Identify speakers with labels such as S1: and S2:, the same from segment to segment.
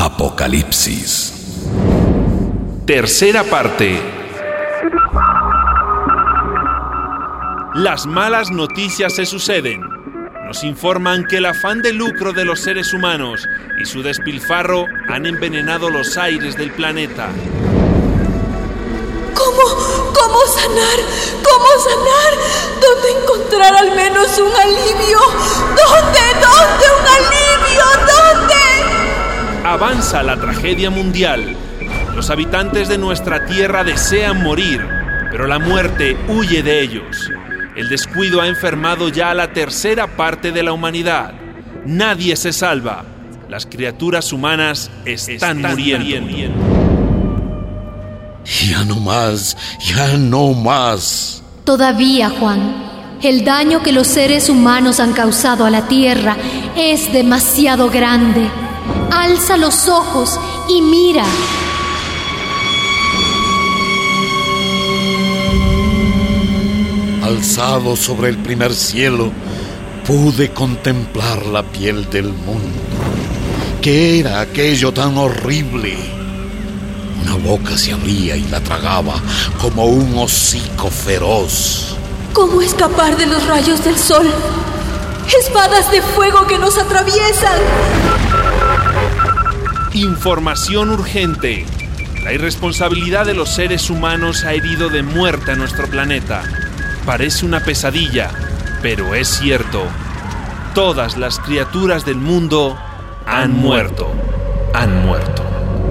S1: Apocalipsis.
S2: Tercera parte. Las malas noticias se suceden. Nos informan que el afán de lucro de los seres humanos y su despilfarro han envenenado los aires del planeta.
S3: ¿Cómo sanar? ¿Cómo sanar? ¿Dónde encontrar al menos un alivio? ¿Dónde un alivio? ¿Dónde?
S2: Avanza la tragedia mundial. Los habitantes de nuestra tierra desean morir, pero la muerte huye de ellos. El descuido ha enfermado ya a la tercera parte de la humanidad. Nadie se salva. Las criaturas humanas están muriendo.
S4: Ya no más, ya no más.
S5: Todavía, Juan, el daño que los seres humanos han causado a la tierra es demasiado grande. Alza los ojos y mira.
S4: Alzado sobre el primer cielo, pude contemplar la piel del mundo. ¿Qué era aquello tan horrible? Una boca se abría y la tragaba como un hocico feroz.
S3: ¿Cómo escapar de los rayos del sol? Espadas de fuego que nos atraviesan.
S2: Información urgente. La irresponsabilidad de los seres humanos ha herido de muerte a nuestro planeta. Parece una pesadilla, pero es cierto. Todas las criaturas del mundo han muerto. Han muerto.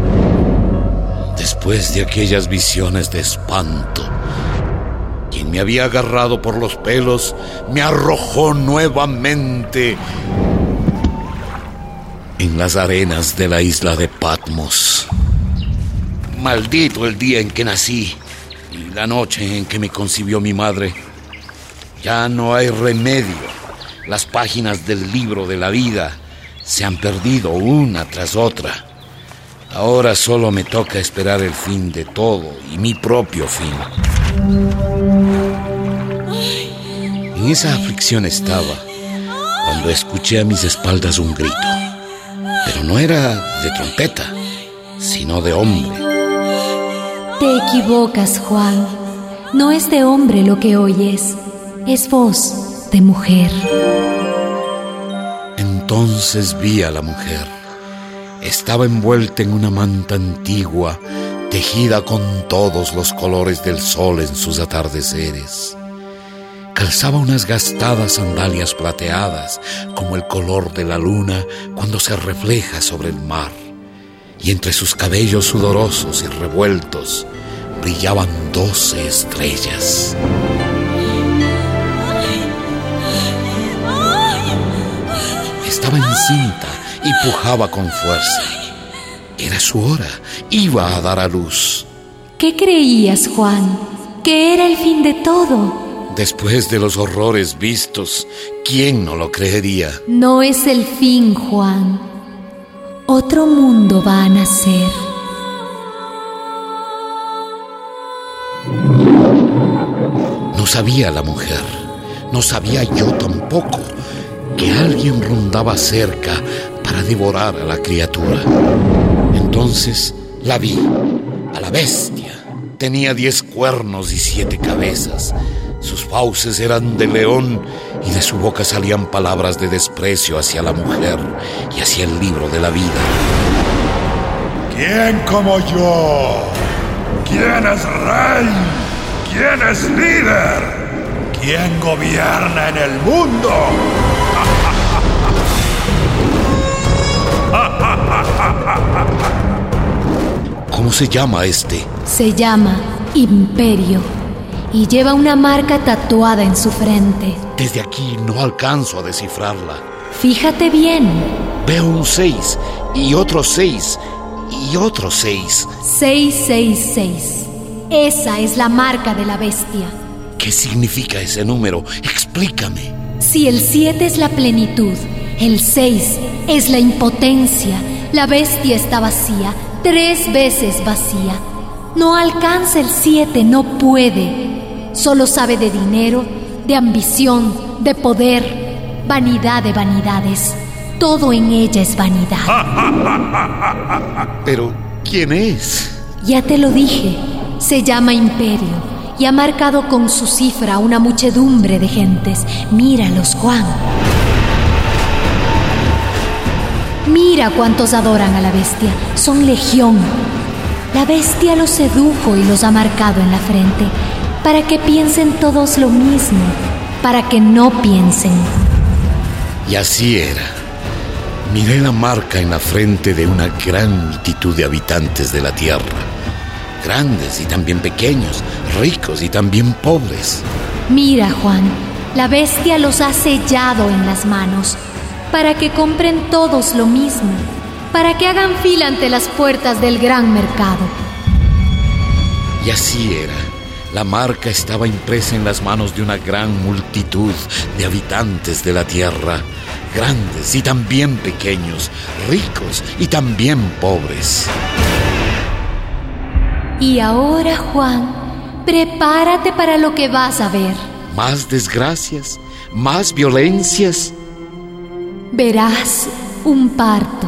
S4: Después de aquellas visiones de espanto, quien me había agarrado por los pelos me arrojó nuevamente en las arenas de la isla de Patmos. Maldito el día en que nací y la noche en que me concibió mi madre. Ya no hay remedio. Las páginas del libro de la vida se han perdido una tras otra. Ahora solo me toca esperar el fin de todo y mi propio fin. En esa aflicción estaba cuando escuché a mis espaldas un grito. Pero no era de trompeta, sino de hombre.
S5: Te equivocas, Juan. No es de hombre lo que oyes, es voz de mujer.
S4: Entonces vi a la mujer. Estaba envuelta en una manta antigua, tejida con todos los colores del sol en sus atardeceres. Calzaba unas gastadas sandalias plateadas, como el color de la luna cuando se refleja sobre el mar. Y entre sus cabellos sudorosos y revueltos brillaban 12 estrellas. Estaba encinta y pujaba con fuerza. Era su hora, iba a dar a luz.
S5: ¿Qué creías, Juan? ¿Que era el fin de todo?
S4: Después de los horrores vistos, ¿quién no lo creería?
S5: No es el fin, Juan. Otro mundo va a nacer.
S4: No sabía la mujer, no sabía yo tampoco, que alguien rondaba cerca para devorar a la criatura. Entonces la vi, a la bestia. Tenía 10 cuernos y 7 cabezas. Sus fauces eran de león y de su boca salían palabras de desprecio hacia la mujer y hacia el libro de la vida.
S6: ¿Quién como yo? ¿Quién es rey? ¿Quién es líder? ¿Quién gobierna en el mundo?
S4: ¿Cómo se llama este?
S5: Se llama Imperio y lleva una marca tatuada en su frente.
S4: Desde aquí no alcanzo a descifrarla.
S5: Fíjate bien.
S4: Veo un 6 y otro 6 y otro 6.
S5: 666. Esa es la marca de la bestia.
S4: ¿Qué significa ese número? Explícame.
S5: Si el 7 es la plenitud, el 6 es la impotencia. La bestia está vacía, 3 veces vacía. No alcanza el 7, no puede. Solo sabe de dinero, de ambición, de poder, vanidad de vanidades. Todo en ella es vanidad.
S4: Pero, ¿quién es?
S5: Ya te lo dije, se llama Imperio y ha marcado con su cifra una muchedumbre de gentes. Míralos, Juan. Mira cuántos adoran a la bestia, son legión. La bestia los sedujo y los ha marcado en la frente, para que piensen todos lo mismo, para que no piensen.
S4: Y así era. Miré la marca en la frente de una gran multitud de habitantes de la tierra, grandes y también pequeños, ricos y también pobres.
S5: Mira, Juan, la bestia los ha sellado en las manos, para que compren todos lo mismo, para que hagan fila ante las puertas del gran mercado.
S4: Y así era. La marca estaba impresa en las manos de una gran multitud de habitantes de la tierra, grandes y también pequeños, ricos y también pobres.
S5: Y ahora, Juan, prepárate para lo que vas a ver.
S4: Más desgracias, más violencias.
S5: Verás un parto.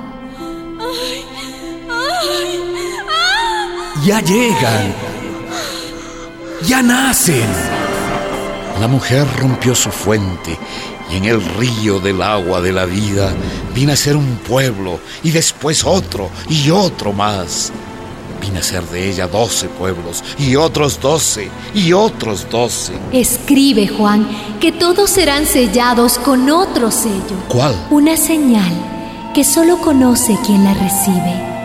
S1: Ya llegan. Ya nacen.
S4: La mujer rompió su fuente y en el río del agua de la vida vino a ser un pueblo y después otro y otro más. Vino a ser de ella 12 pueblos y otros 12 y otros 12.
S5: Escribe, Juan, que todos serán sellados con otro sello.
S4: ¿Cuál?
S5: Una señal que solo conoce quien la recibe.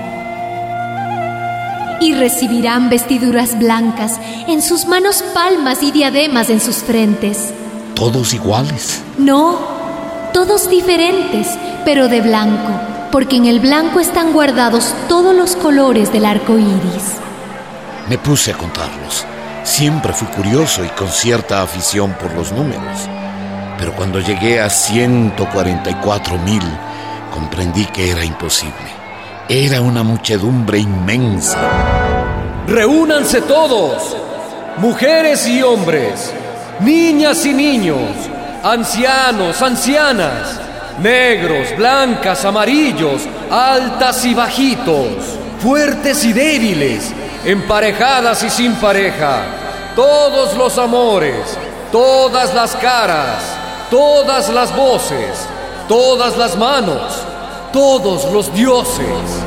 S5: Y recibirán vestiduras blancas, en sus manos palmas y diademas en sus frentes.
S4: ¿Todos iguales?
S5: No, todos diferentes, pero de blanco, porque en el blanco están guardados todos los colores del arco iris.
S4: Me puse a contarlos. Siempre fui curioso y con cierta afición por los números. Pero cuando llegué a 144,000, comprendí que era imposible. Era una muchedumbre inmensa.
S1: Reúnanse todos, mujeres y hombres, niñas y niños, ancianos, ancianas, negros, blancas, amarillos, altas y bajitos, fuertes y débiles, emparejadas y sin pareja, todos los amores, todas las caras, todas las voces, todas las manos, todos los dioses.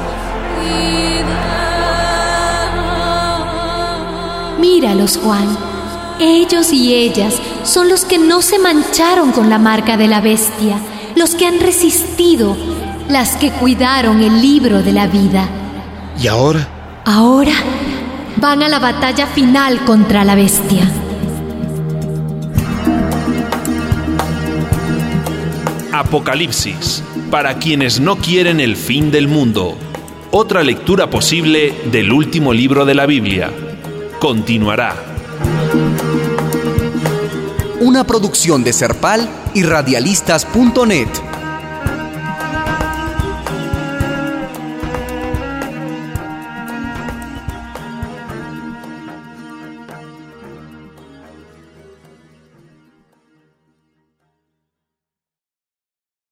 S5: Míralos, Juan. Ellos y ellas son los que no se mancharon con la marca de la bestia, los que han resistido, las que cuidaron el libro de la vida.
S4: ¿Y ahora?
S5: Ahora van a la batalla final contra la bestia.
S2: Apocalipsis, para quienes no quieren el fin del mundo. Otra lectura posible del último libro de la Biblia. Continuará.
S7: Una producción de Serpal y Radialistas.net.